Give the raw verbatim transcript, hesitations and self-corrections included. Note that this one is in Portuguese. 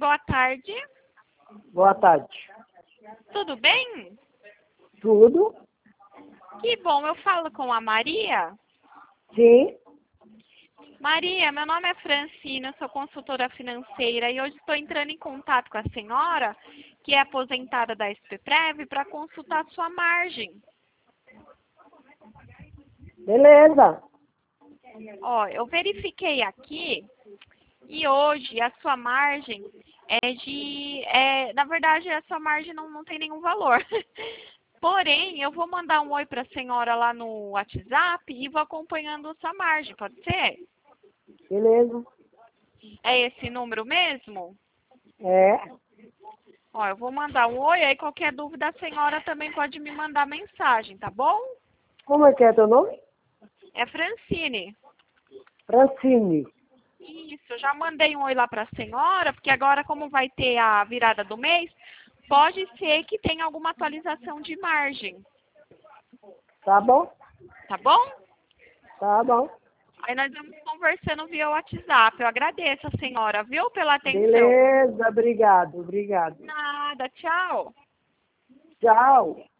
boa tarde. Boa tarde. Tudo bem? Tudo? Que bom, eu falo com a Maria. Sim. Maria, meu nome é Francina, eu sou consultora financeira e hoje estou entrando em contato com a senhora, que é aposentada da SPPrev, para consultar sua margem. Beleza. Ó, eu verifiquei aqui e hoje a sua margem é de... É, na verdade, a sua margem não, não tem nenhum valor. Porém, eu vou mandar um oi para a senhora lá no WhatsApp e vou acompanhando a sua margem, pode ser? Beleza. É esse número mesmo? É. Ó, eu vou mandar um oi, aí qualquer dúvida a senhora também pode me mandar mensagem, tá bom? Como é que é teu nome? É Francine. Francine. Isso, eu já mandei um oi lá para a senhora, porque agora como vai ter a virada do mês, pode ser que tenha alguma atualização de margem, Tá bom? tá bom? Tá bom. Aí nós vamos conversando via WhatsApp. Eu agradeço a senhora, viu, pela atenção. Beleza, obrigado, obrigado. Nada, tchau. Tchau.